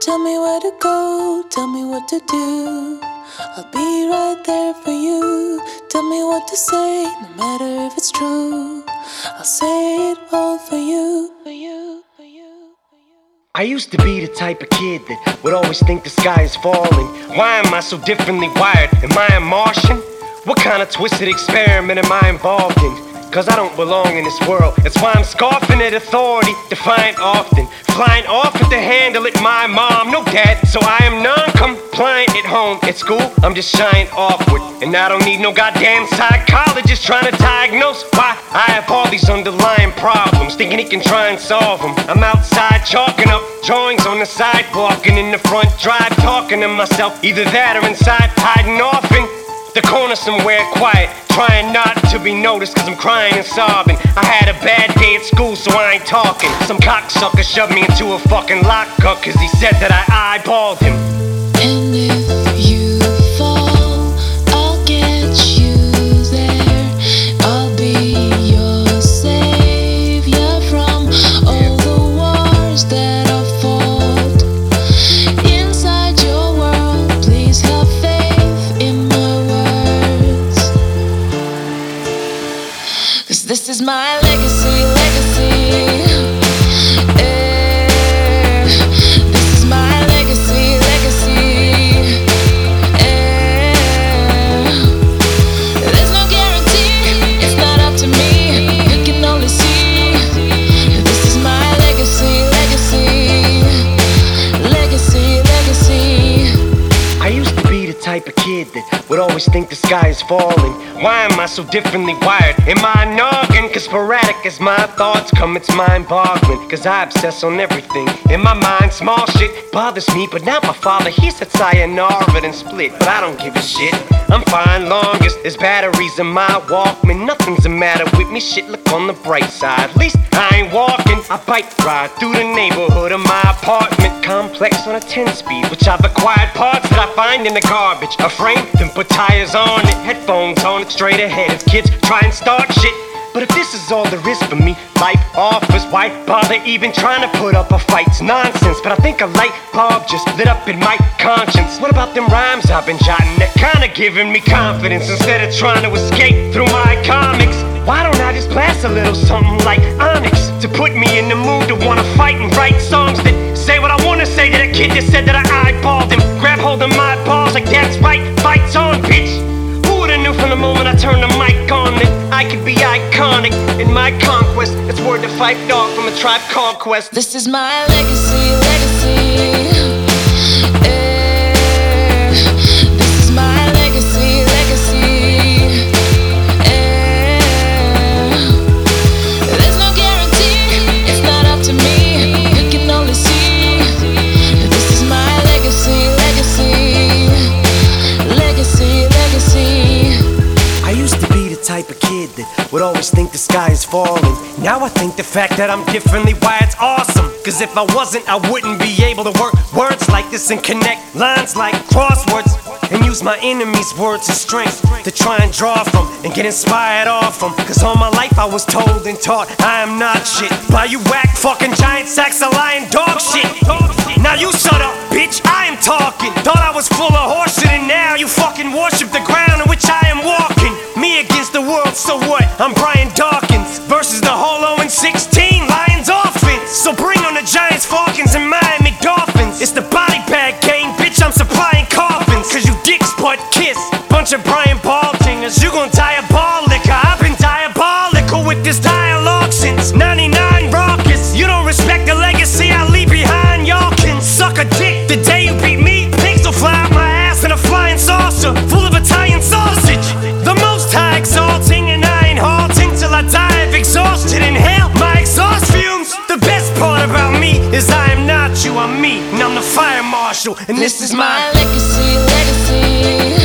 Tell me where to go, tell me what to do. I'll be right there for you. Tell me what to say, no matter if it's true. I'll say it all for you, for you, for you, for you. I used to be the type of kid that would always think the sky is falling. Why am I so differently wired? Am I a Martian? What kind of twisted experiment am I involved in? Cause I don't belong in this world. That's why I'm scoffing at authority, defiant often. Flying off at the handle at my mom, no dad. So I am non-compliant at home. At school, I'm just shying awkward. And I don't need no goddamn psychologist trying to diagnose why I have all these underlying problems, thinking he can try and solve them. I'm outside chalking up drawings on the sidewalk, and in the front drive talking to myself. Either that or inside hiding off in the corner somewhere quiet, trying not to be noticed cause I'm crying and sobbing. I had a bad day at school so I ain't talking. Some cocksucker shoved me into a fucking lockup cause he said that I eyeballed him. And if you fall, I'll get you there. I'll be your savior from all the wars that I fought. Inside your world, please have faith in my words. Cause this is my legacy, legacy. This is my legacy, legacy. There's no guarantee, it's not up to me. You can only see. This is my legacy, legacy. Legacy, legacy. I used to be the type of kid that would always think the sky is falling. Why am I so differently wired? Am I a noggin? Cause sporadic as my thoughts come, it's mind-boggling. Cause I obsess on everything. In my mind, small shit bothers me, but not my father. He said sayonara and split, but I don't give a shit. I'm fine longest, there's batteries in my Walkman. Nothing's the matter with me, shit, look on the bright side. At least I ain't walking, I bike ride through the neighborhood of my apartment complex on a 10-speed, which I've acquired parts that I find in the garbage. A frame, then put tires on it, headphones on it, straight ahead as kids try and start shit. But if this is all there is for me, life offers, why bother even trying to put up a fight? It's nonsense, but I think a light bulb just lit up in my conscience. What about them rhymes I've been jotting that kinda giving me confidence instead of trying to escape through my comics? Why don't I just blast a little something like Onyx to put me in the mood to wanna fight and write songs that say what I wanna say to that kid that said that I eyeballed him? Grab hold of my balls like that's right, fight's on, bitch. Who would've knew from the moment I turned the mic on that I could be iconic in my conquest? It's word to Phife Dawg from a Tribe Called Quest. This is my legacy, legacy. This is my legacy, legacy. There's no guarantee, it's not up to me. You can only see. This is my legacy, legacy. Legacy, legacy. I used to be the type of kid that would always think the sky is falling. Now I think the fact that I'm differently wired's awesome. Cause if I wasn't, I wouldn't be able to work words like this and connect lines like crosswords, and use my enemies' words as strength to try and draw from and get inspired off them. Cause all my life I was told and taught I am not shit by you whack fucking giant sacks of lying dog shit. Now you shut up, bitch, I am talking. Thought I was full of horseshit and now you fucking worship the ground on which I am walking. Me against the world, so what? I'm Brian Dawkins versus the Holo and 16 Lions offense. So bring on the Giants, Falcons, and Miami Dolphins. It's the body bag game, bitch, I'm supplying coffins. Cause you dicks butt kiss, bunch of Brian Baltingers. You gon' diabolical, I've been diabolical with this dialogue since 99 raucous. You don't respect the legacy I leave behind, y'all can suck a dick. The day you beat me, pigs will fly out my ass in a flying saucer full of Italian sausage. The most high exalting, and I ain't halting till I die of exhaustion. Inhale my exhaust fumes. The best part about me is I am not you, I'm me, and I'm the fire marshal, and this is my legacy, legacy.